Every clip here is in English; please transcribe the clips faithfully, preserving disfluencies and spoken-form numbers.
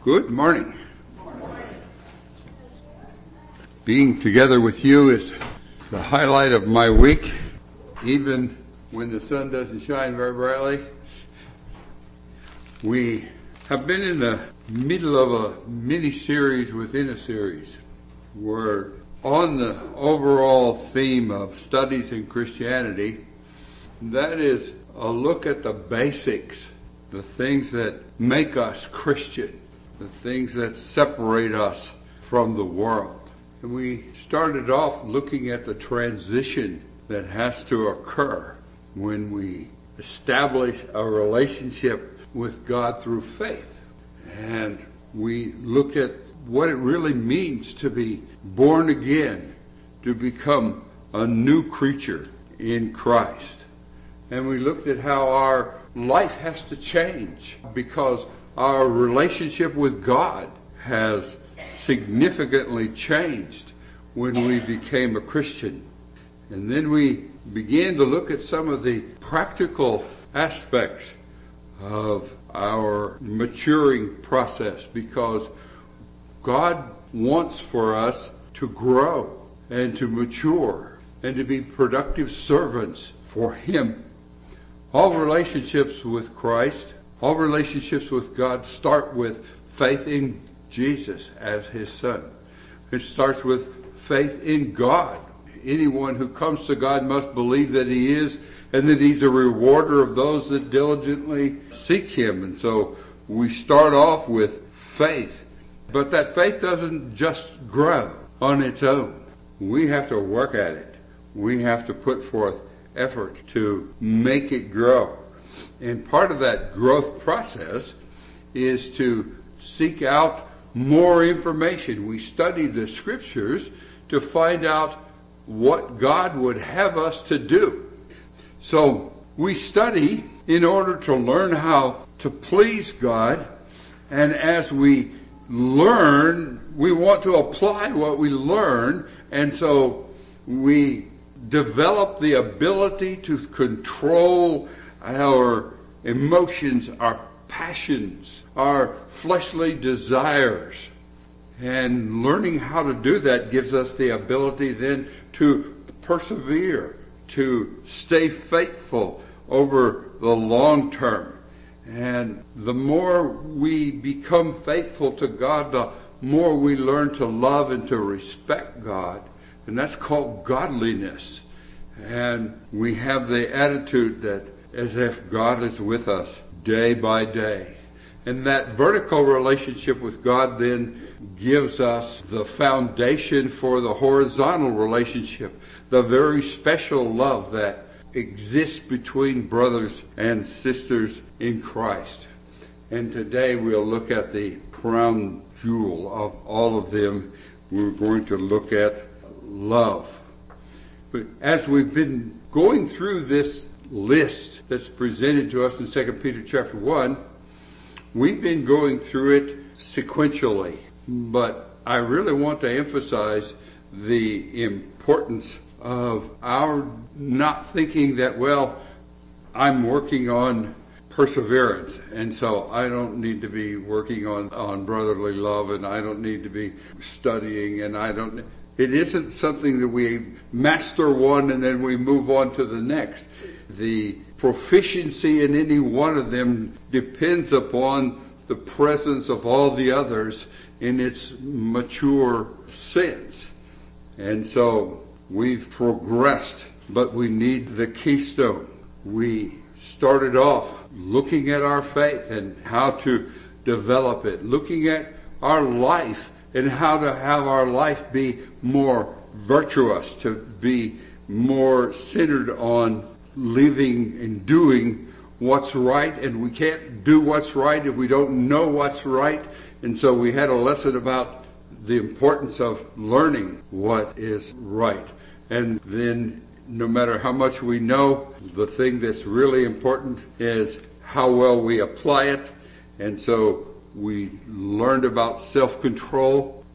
Good morning. Being together with you is the highlight of my week, even when the sun doesn't shine very brightly. We have been in the middle of a mini-series within a series. We're on the overall theme of studies in Christianity. That is a look at the basics, the things that make us Christian, the things that separate us from the world. And we started off looking at the transition that has to occur when we establish a relationship with God through faith. And we looked at what it really means to be born again, to become a new creature in Christ. And we looked at how our life has to change because our relationship with God has significantly changed when we became a Christian. And then we began to look at some of the practical aspects of our maturing process, because God wants for us to grow and to mature and to be productive servants for Him. All relationships with Christ, all relationships with God start with faith in Jesus as His Son. It starts with faith in God. Anyone who comes to God must believe that He is and that He's a rewarder of those that diligently seek Him. And so we start off with faith. But that faith doesn't just grow on its own. We have to work at it. We have to put forth effort to make it grow. And part of that growth process is to seek out more information. We study the scriptures to find out what God would have us to do. So we study in order to learn how to please God, and as we learn, we want to apply what we learn, and so we develop the ability to control our emotions, our passions, our fleshly desires. And learning how to do that gives us the ability then to persevere, to stay faithful over the long term. And the more we become faithful to God, the more we learn to love and to respect God. And that's called godliness. And we have the attitude that as if God is with us day by day. And that vertical relationship with God then gives us the foundation for the horizontal relationship, the very special love that exists between brothers and sisters in Christ. And today we'll look at the crown jewel of all of them. We're going to look at love. But as we've been going through this list that's presented to us in Second Peter chapter one, we've been going through it sequentially. But I really want to emphasize the importance of our not thinking that, well, I'm working on perseverance, and so I don't need to be working on, on brotherly love, and I don't need to be studying, and I don't... It isn't something that we master one and then we move on to the next. The proficiency in any one of them depends upon the presence of all the others in its mature sense. And so we've progressed, but we need the keystone. We started off looking at our faith and how to develop it, looking at our life and how to have our life be more virtuous, to be more centered on living and doing what's right. And we can't do what's right if we don't know what's right. And so we had a lesson about the importance of learning what is right. And then no matter how much we know, the thing that's really important is how well we apply it. And so we learned about self-control.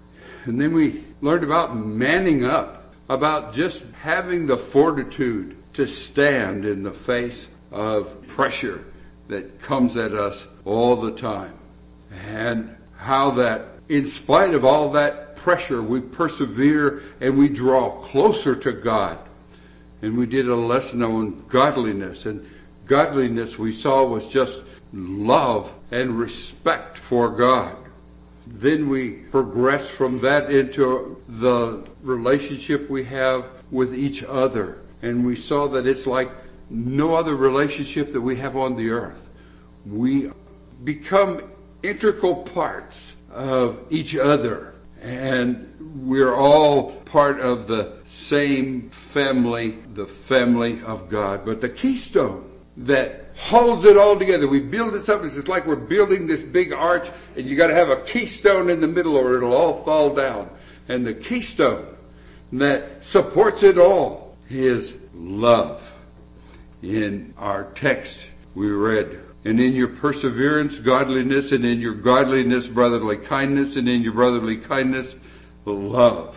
And then we learned about manning up, about just having the fortitude to stand in the face of pressure that comes at us all the time. and how that in spite of all that pressure, we persevere and we draw closer to God. And we did a lesson on godliness, and godliness we saw was just love and respect for God. Then we progress from that into the relationship we have with each other. And we saw that it's like no other relationship that we have on the earth. We become integral parts of each other. And we're all part of the same family, the family of God. But the keystone that holds it all together, we build this up, it's just like we're building this big arch, and you gotta have a keystone in the middle or it'll all fall down. And the keystone that supports it all is love. In our text we read, and in your perseverance, godliness, and in your godliness, brotherly kindness, and in your brotherly kindness, love.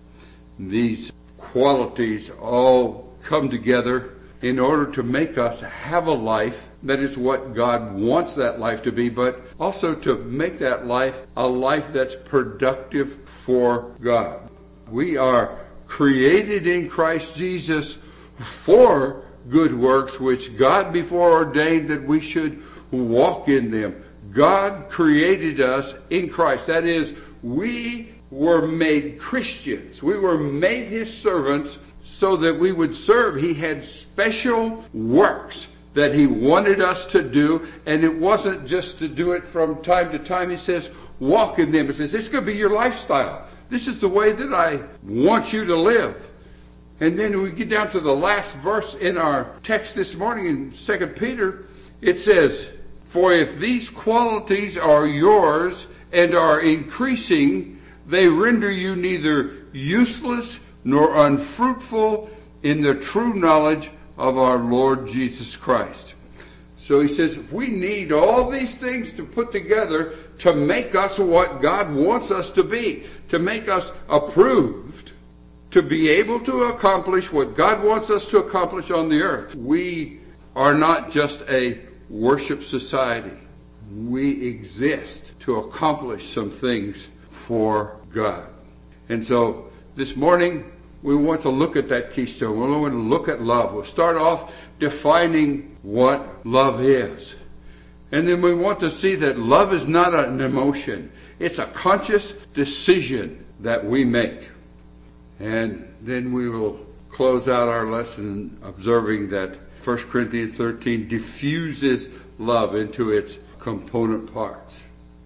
These qualities all come together in order to make us have a life that is what God wants that life to be, but also to make that life a life that's productive for God. We are created in Christ Jesus for good works, which God before ordained that we should walk in them. God created us in Christ. That is, we were made Christians. We were made His servants so that we would serve. He had special works that He wanted us to do, and it wasn't just to do it from time to time. He says, walk in them. He says, this is going to be your lifestyle. This is the way that I want you to live. And then we get down to the last verse in our text this morning in Second Peter. It says, for if these qualities are yours and are increasing, they render you neither useless nor unfruitful in the true knowledge of our Lord Jesus Christ. So he says, we need all these things to put together to make us what God wants us to be, to make us approved, to be able to accomplish what God wants us to accomplish on the earth. We are not just a worship society. We exist to accomplish some things for God. And so this morning we want to look at that keystone. We want to look at love. We'll start off defining what love is. And then we want to see that love is not an emotion. It's a conscious decision that we make. And then we will close out our lesson observing that First Corinthians thirteen diffuses love into its component parts.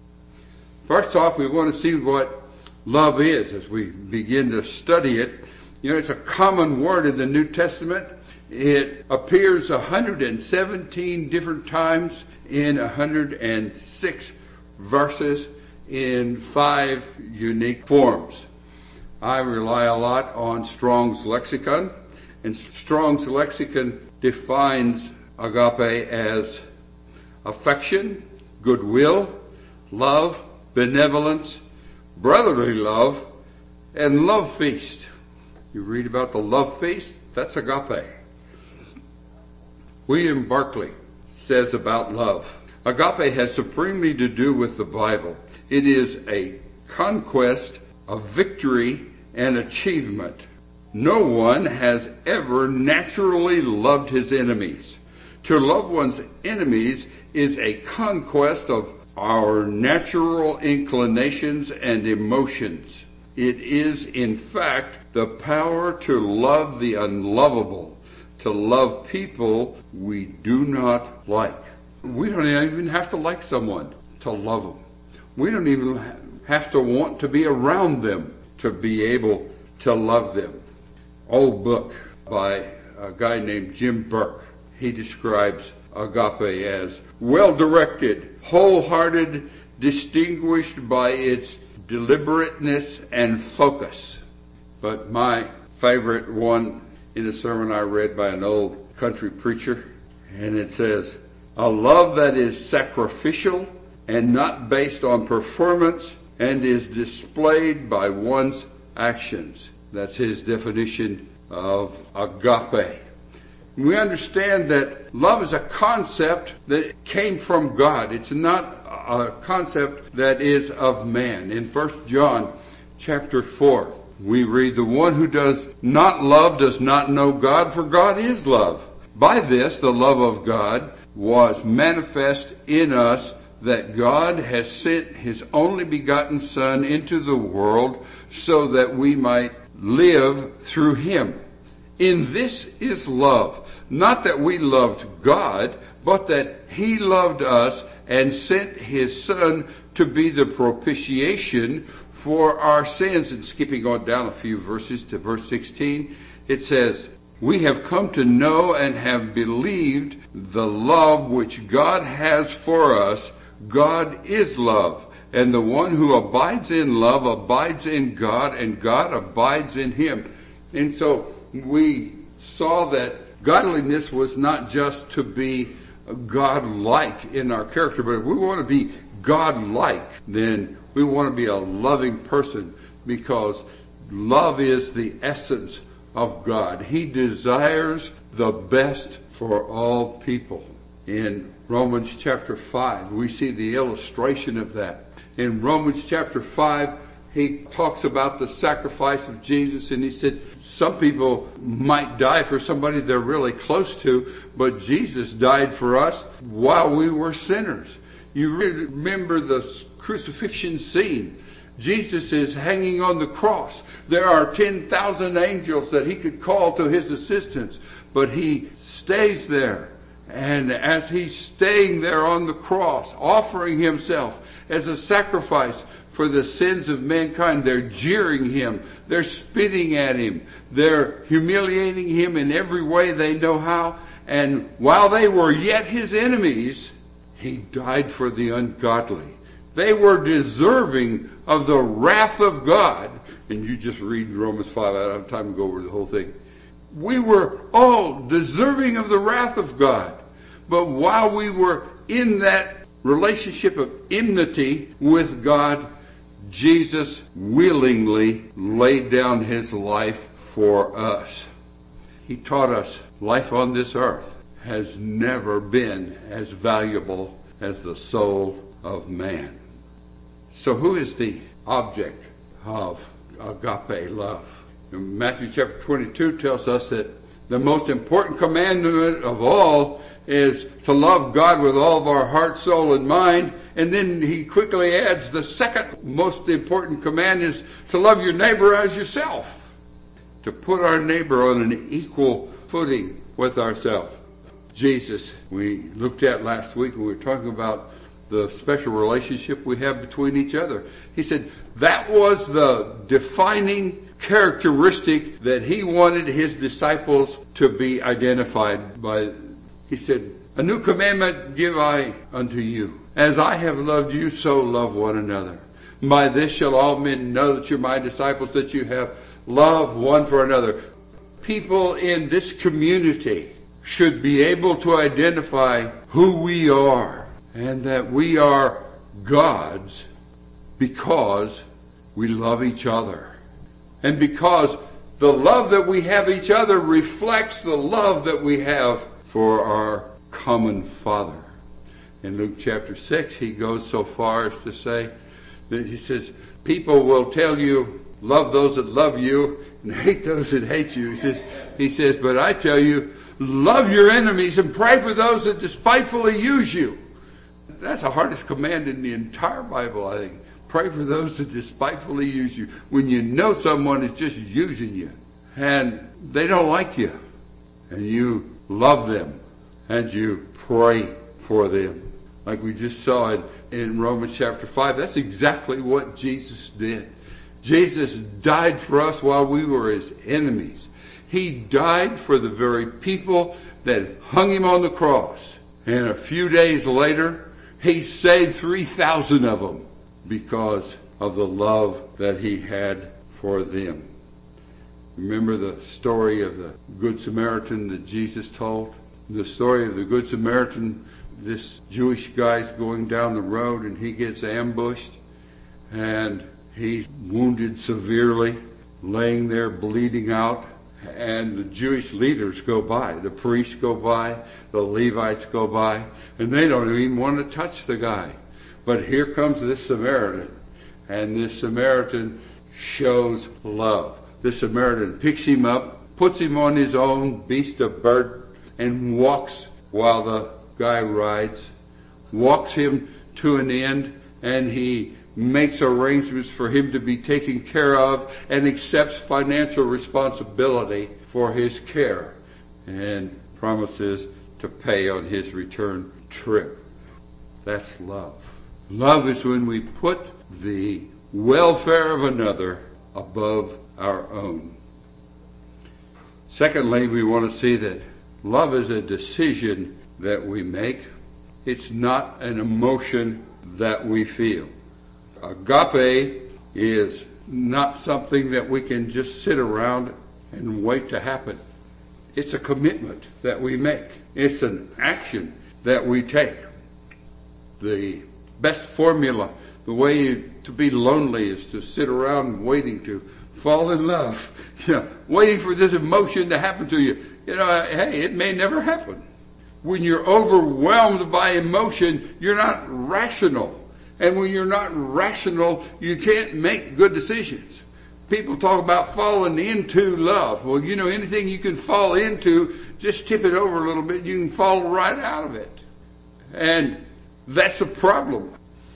First off, we want to see what love is as we begin to study it. You know, it's a common word in the New Testament. It appears one hundred seventeen different times in one hundred six verses in five unique forms. I rely a lot on Strong's lexicon, and Strong's lexicon defines agape as affection, goodwill, love, benevolence, brotherly love, and love feast. You read about the love feast, that's agape. William Barclay says about love, agape has supremely to do with the Bible. It is a conquest, a victory, and achievement. No one has ever naturally loved his enemies. To love one's enemies is a conquest of our natural inclinations and emotions. It is, in fact, the power to love the unlovable, to love people we do not like. We don't even have to like someone to love them. We don't even have to want to be around them to be able to love them. Old book by a guy named Jim Burke. He describes agape as well-directed, wholehearted, distinguished by its deliberateness and focus. But my favorite one in a sermon I read by an old country preacher, and it says, a love that is sacrificial and not based on performance and is displayed by one's actions. That's his definition of agape. We understand that love is a concept that came from God. It's not a concept that is of man. In First John chapter four, we read, the one who does not love does not know God, for God is love. By this, the love of God was manifest in us, that God has sent his only begotten Son into the world so that we might live through him. In this is love, not that we loved God, but that he loved us and sent his Son to be the propitiation for our sins. And skipping on down a few verses to verse sixteen, it says, we have come to know and have believed the love which God has for us. God is love, and the one who abides in love abides in God, and God abides in him. And so we saw that godliness was not just to be God-like in our character, but if we want to be God-like, then we want to be a loving person, because love is the essence of God. He desires the best for all people. In Romans chapter five, we see the illustration of that. In Romans chapter five, he talks about the sacrifice of Jesus, and he said some people might die for somebody they're really close to, but Jesus died for us while we were sinners. You remember the crucifixion scene. Jesus is hanging on the cross. There are ten thousand angels that he could call to his assistance, but he stays there. And as he's staying there on the cross, offering himself as a sacrifice for the sins of mankind, they're jeering him. They're spitting at him. They're humiliating him in every way they know how. And while they were yet his enemies, he died for the ungodly. They were deserving of the wrath of God. And you just read Romans five. I don't have time to go over the whole thing. We were all deserving of the wrath of God. But while we were in that relationship of enmity with God, Jesus willingly laid down his life for us. He taught us life on this earth has never been as valuable as the soul of man. So who is the object of agape love? In Matthew chapter twenty-two tells us that the most important commandment of all is to love God with all of our heart, soul, and mind. And then he quickly adds the second most important command is to love your neighbor as yourself. To put our neighbor on an equal footing with ourselves. Jesus, we looked at last week when we were talking about the special relationship we have between each other. He said that was the defining characteristic that he wanted his disciples to be identified by. He said, a new commandment give I unto you. As I have loved you, so love one another. By this shall all men know that you're my disciples, that you have love one for another. People in this community should be able to identify who we are, and that we are God's because we love each other. And because the love that we have each other reflects the love that we have for our common Father. In Luke chapter six, he goes so far as to say that he says, people will tell you, love those that love you and hate those that hate you. He says, he says, but I tell you, love your enemies and pray for those that despitefully use you. That's the hardest command in the entire Bible, I think. Pray for those that despitefully use you. When you know someone is just using you and they don't like you, and you love them and you pray for them. Like we just saw it in Romans chapter five. That's exactly what Jesus did. Jesus died for us while we were his enemies. He died for the very people that hung him on the cross. And a few days later, he saved three thousand of them because of the love that he had for them. Remember the story of the Good Samaritan that Jesus told? The story of the Good Samaritan, this Jewish guy's going down the road and he gets ambushed and he's wounded severely, laying there bleeding out. and the Jewish leaders go by. The priests go by, the Levites go by, and they don't even want to touch the guy. But here comes this Samaritan, and this Samaritan shows love. This Samaritan picks him up, puts him on his own beast of burden, and walks while the guy rides, walks him to an end, and he makes arrangements for him to be taken care of and accepts financial responsibility for his care and promises to pay on his return trip. That's love. Love is when we put the welfare of another above our own. Secondly, we want to see that love is a decision that we make. It's not an emotion that we feel. Agape is not something that we can just sit around and wait to happen. It's a commitment that we make. It's an action that we take. The best formula, the way to be lonely is to sit around waiting to fall in love. You know, waiting for this emotion to happen to you. You know, hey, it may never happen. When you're overwhelmed by emotion, you're not rational. And when you're not rational, you can't make good decisions. People talk about falling into love. Well, you know, anything you can fall into, just tip it over a little bit, you can fall right out of it. And that's a problem.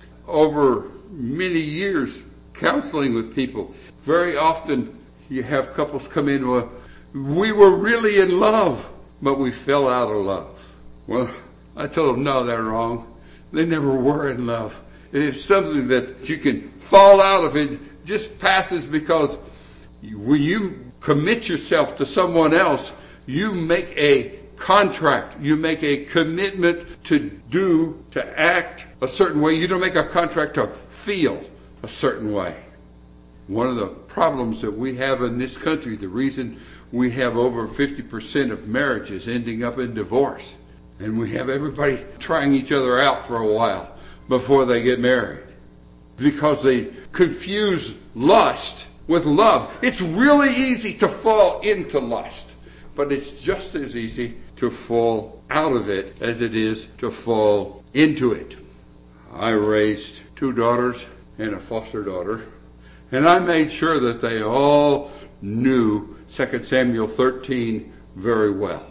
Over many years counseling with people, very often you have couples come in, well, we were really in love, but we fell out of love. Well, I told them, no, they're wrong. They never were in love. It's something that you can fall out of. It just passes because when you commit yourself to someone else, you make a contract. You make a commitment to do, to act a certain way. You don't make a contract to feel a certain way. One of the problems that we have in this country, the reason we have over fifty percent of marriages ending up in divorce, and we have everybody trying each other out for a while before they get married, because they confuse lust with love. It's really easy to fall into lust, but it's just as easy to fall out of it as it is to fall into it. I raised two daughters and a foster daughter, and I made sure that they all knew Second Samuel thirteen very well.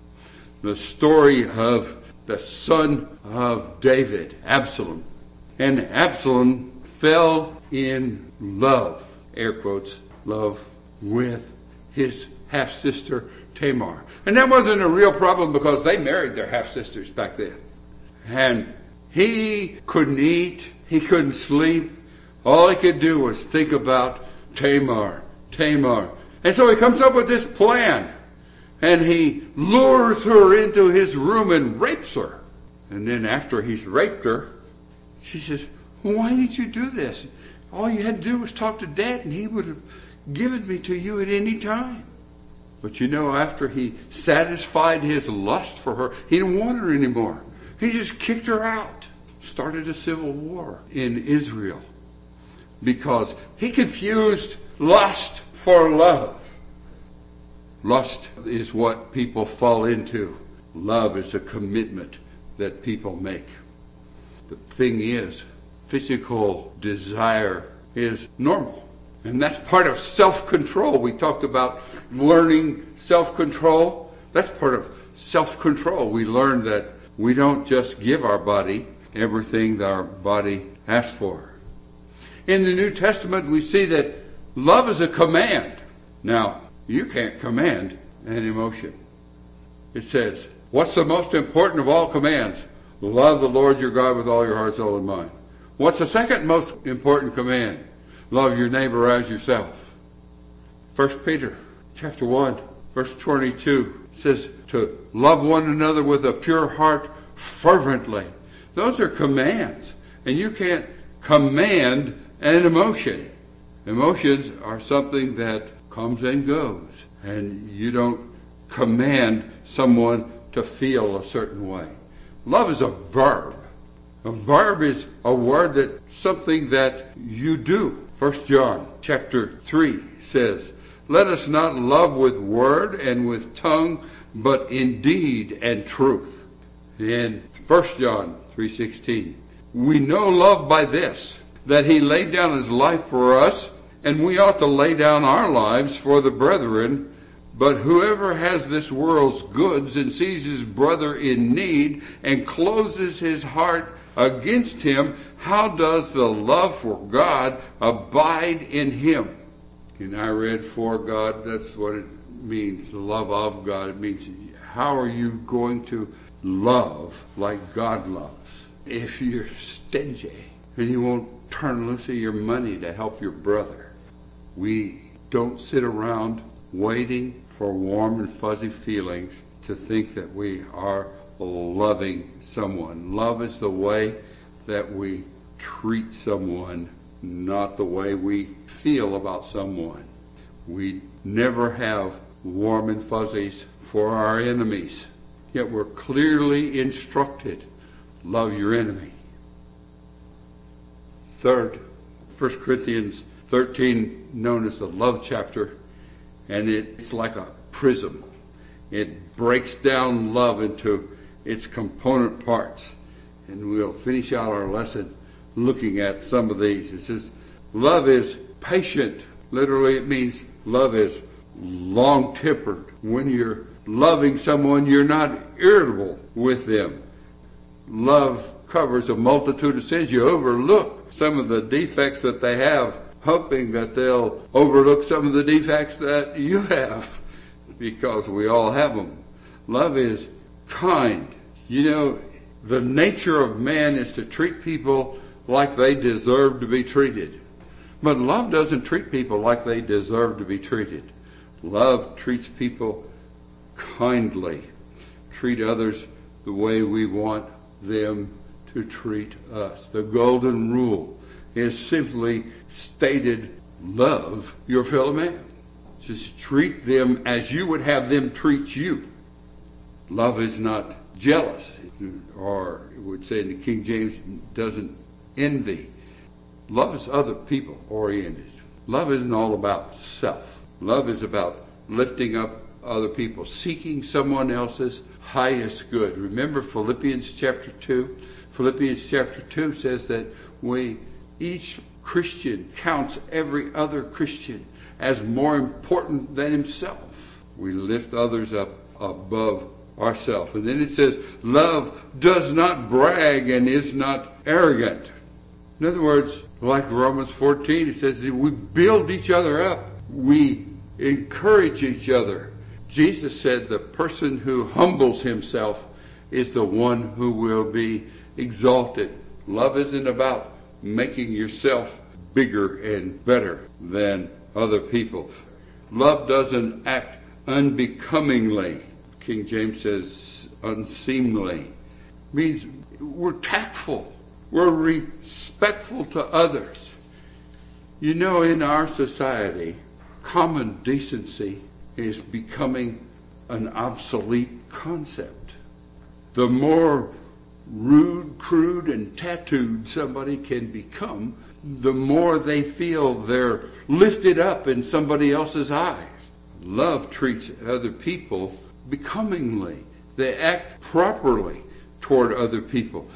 The story of the son of David, Absalom. And Absalom fell in love, air quotes, love, with his half-sister Tamar. And that wasn't a real problem because they married their half-sisters back then. And he couldn't eat, he couldn't sleep. All he could do was think about Tamar, Tamar. And so he comes up with this plan. And he lures her into his room and rapes her. And then after he's raped her, she says, why did you do this? All you had to do was talk to Dad and he would have given me to you at any time. But you know, after he satisfied his lust for her, he didn't want her anymore. He just kicked her out. Started a civil war in Israel. Because he confused lust for love. Lust is what people fall into. Love is a commitment that people make. The thing is, physical desire is normal. And that's part of self-control. We talked about learning self-control. That's part of self-control. We learn that we don't just give our body everything that our body asks for. In the New Testament, we see that love is a command. Now, you can't command an emotion. It says, what's the most important of all commands? Love the Lord your God with all your heart, soul, and mind. What's the second most important command? Love your neighbor as yourself. First Peter chapter one, verse twenty-two says to love one another with a pure heart fervently. Those are commands. And you can't command an emotion. Emotions are something that comes and goes, and you don't command someone to feel a certain way. Love is a verb. A verb is a word that something that you do. First John chapter three says, Let us not love with word and with tongue, but in deed and truth. In First John three sixteen, we know love by this, that he laid down his life for us, and we ought to lay down our lives for the brethren. But whoever has this world's goods and sees his brother in need and closes his heart against him, how does the love for God abide in him? And I read for God, that's what it means, the love of God. It means, how are you going to love like God loves? If you're stingy and you won't turn loose of your money to help your brother. We don't sit around waiting for warm and fuzzy feelings to think that we are loving someone. Love is the way that we treat someone, not the way we feel about someone. We never have warm and fuzzies for our enemies, yet we're clearly instructed, love your enemy. Third, First Corinthians thirteen, known as the love chapter, and it's like a prism. It breaks down love into its component parts. And we'll finish out our lesson looking at some of these. It says, love is patient. Literally it means love is long-tempered. When you're loving someone, you're not irritable with them. Love covers a multitude of sins. You overlook some of the defects that they have, hoping that they'll overlook some of the defects that you have, because we all have them. Love is kind. You know, the nature of man is to treat people like they deserve to be treated. But love doesn't treat people like they deserve to be treated. Love treats people kindly. Treat others the way we want them to treat us. The golden rule is simply stated, love your fellow man. Just treat them as you would have them treat you. Love is not jealous, or it would say in the King James, doesn't envy. Love is other people oriented. Love isn't all about self. Love is about lifting up other people, seeking someone else's highest good. Remember Philippians chapter two? Philippians chapter two says that we, each Christian counts every other Christian as more important than himself. We lift others up above ourselves. And then it says, love does not brag and is not arrogant. In other words, like Romans fourteen, it says that we build each other up. We encourage each other. Jesus said the person who humbles himself is the one who will be exalted. Love isn't about making yourself bigger and better than other people. Love doesn't act unbecomingly. King James says unseemly. Means we're tactful. We're respectful to others. You know, in our society, common decency is becoming an obsolete concept. The more rude, crude, and tattooed somebody can become, the more they feel they're lifted up in somebody else's eyes. Love treats other people becomingly. They act properly toward other people.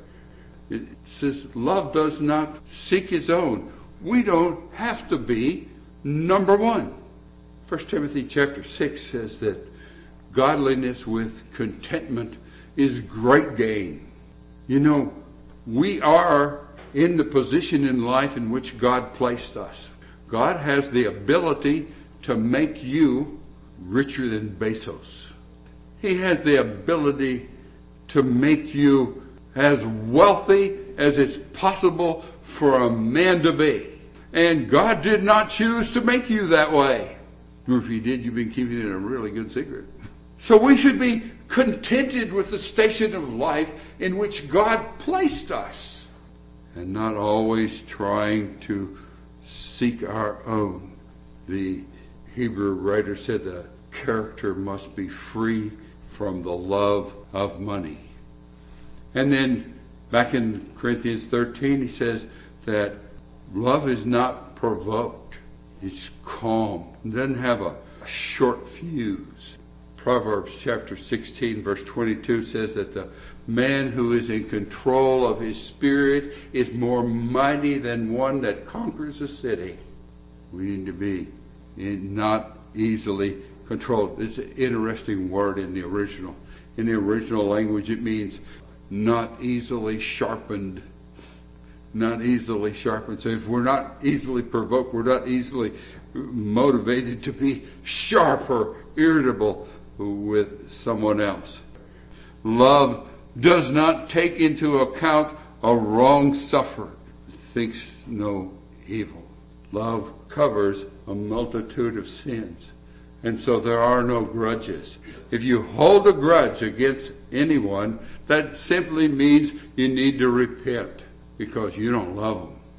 It says love does not seek its own. We don't have to be number one. First Timothy chapter six says that godliness with contentment is great gain. You know, we are in the position in life in which God placed us. God has the ability to make you richer than Bezos. He has the ability to make you as wealthy as it's possible for a man to be. And God did not choose to make you that way. Or if he did, you've been keeping it a really good secret. So we should be contented with the station of life in which God placed us, and not always trying to seek our own. The Hebrew writer said the character must be free from the love of money. And then back in Corinthians thirteen, he says that love is not provoked. It's calm. It doesn't have a, a short fuse. Proverbs chapter sixteen verse twenty-two says that the man who is in control of his spirit is more mighty than one that conquers a city. We need to be not easily controlled. It's an interesting word in the original. In the original language, it means not easily sharpened. Not easily sharpened. So if we're not easily provoked, we're not easily motivated to be sharp or irritable with someone else. Love does not take into account a wrong sufferer, thinks no evil. Love covers a multitude of sins. And so there are no grudges. If you hold a grudge against anyone, that simply means you need to repent because you don't love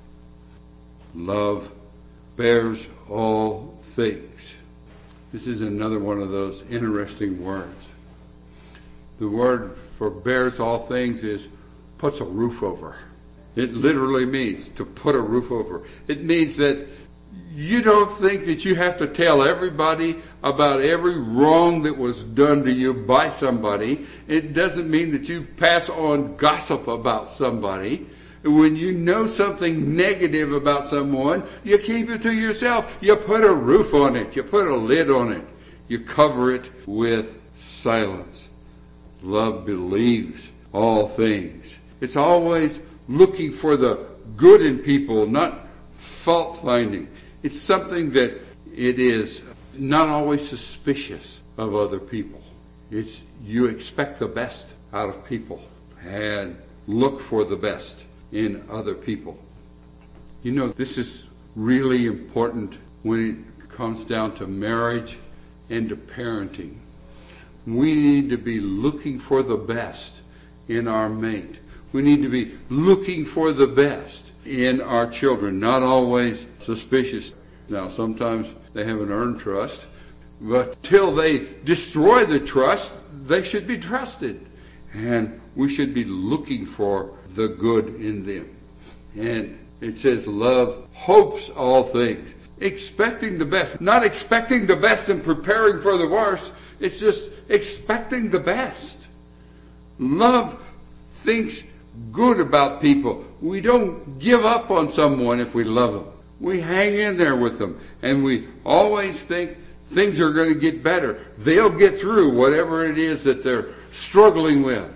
them. Love bears all things. This is another one of those interesting words. The word for bears all things is puts a roof over. It literally means to put a roof over. It means that you don't think that you have to tell everybody about every wrong that was done to you by somebody. It doesn't mean that you pass on gossip about somebody. When you know something negative about someone, you keep it to yourself. You put a roof on it. You put a lid on it. You cover it with silence. Love believes all things. It's always looking for the good in people, not fault finding. It's something that it is not always suspicious of other people. It's you expect the best out of people and look for the best in other people. You know, this is really important when it comes down to marriage and to parenting. We need to be looking for the best in our mate. We need to be looking for the best in our children, not always suspicious. Now, sometimes they haven't earned trust, but till they destroy the trust, they should be trusted. And we should be looking for the good in them. And it says love hopes all things, expecting the best, not expecting the best and preparing for the worst. It's just expecting the best. Love thinks good about people. We don't give up on someone if we love them. We hang in there with them, and we always think things are going to get better. They'll get through whatever it is that they're struggling with.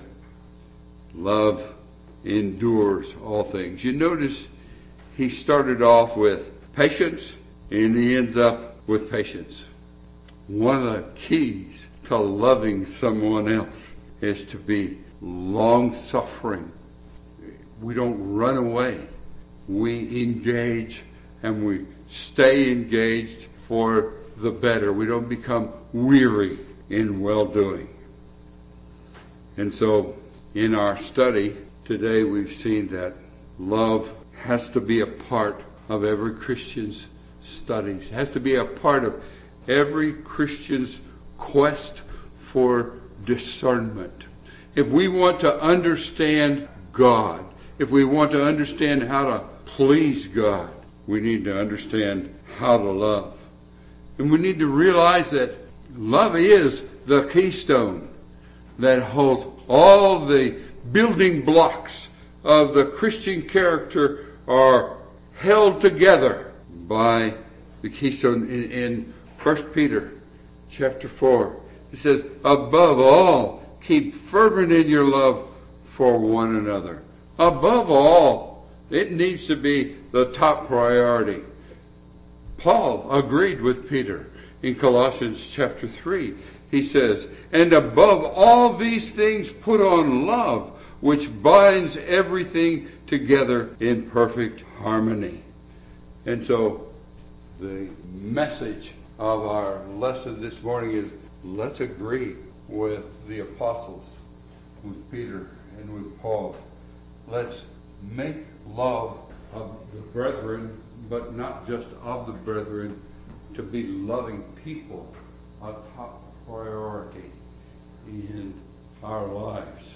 Love endures all things. You notice he started off with patience, and he ends up with patience. One of the keys to loving someone else is to be long-suffering. We don't run away. We engage and we stay engaged for the better. We don't become weary in well-doing. And so in our study today, we've seen that love has to be a part of every Christian's studies. It has to be a part of every Christian's quest for discernment. If we want to understand God, if we want to understand how to please God, we need to understand how to love. And we need to realize that love is the keystone that holds all the building blocks of the Christian character are held together by the keystone. In, in First Peter chapter four, it says, above all, keep fervent in your love for one another. Above all, it needs to be the top priority. Paul agreed with Peter in Colossians chapter three. He says, and above all these things put on love, which binds everything together in perfect harmony. And so the message of our lesson this morning is, let's agree with the apostles, with Peter and with Paul. Let's make love of the brethren, but not just of the brethren, to be loving people a top priority in our lives.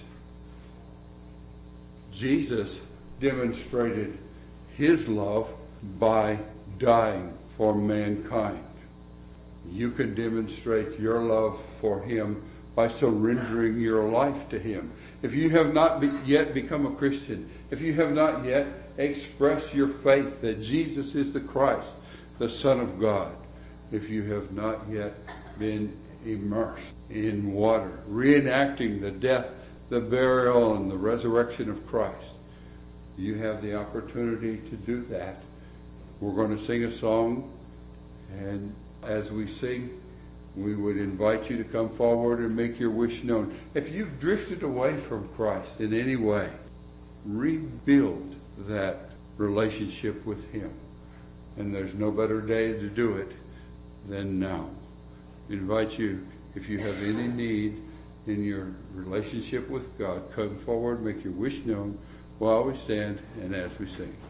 Jesus demonstrated his love by dying for mankind. You can demonstrate your love for him by surrendering your life to him. If you have not be- yet become a Christian, if you have not yet expressed your faith that Jesus is the Christ, the Son of God, if you have not yet been immersed in water, reenacting the death, the burial, and the resurrection of Christ, you have the opportunity to do that. We're going to sing a song, and as we sing, we would invite you to come forward and make your wish known. If you've drifted away from Christ in any way, rebuild that relationship with him. And there's no better day to do it than now. I invite you, if you have any need in your relationship with God, come forward, make your wish known while we stand and as we sing.